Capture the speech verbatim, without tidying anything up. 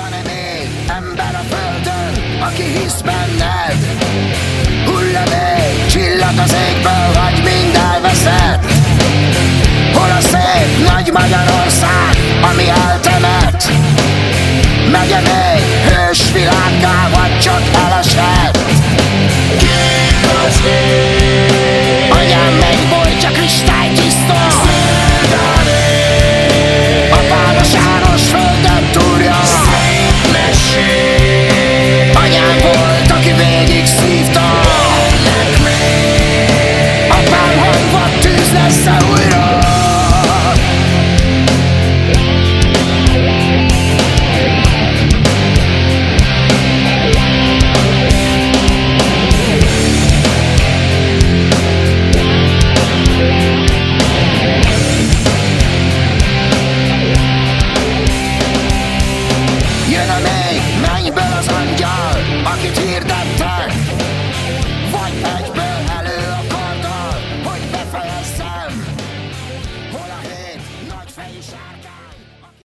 Van-e még ember a földön, aki hisz benned? Hull-e még csillag az égből, vagy mind elveszett? Hol a szép nagy Magyarország, ami eltemet? Megye még hős világgá, vagy csak elesett? Kék az ég, anyám megbolytja kristálytiszta, apám a sáros földet túrja. Anyám volt, aki végig szívta, apám hangvat tűz lesz-e újra? Mennyből az angyal, akit hirdettek, vagy egyből elő a karddal, hogy befejezzem. Hol a hét nagyfejű sárkány?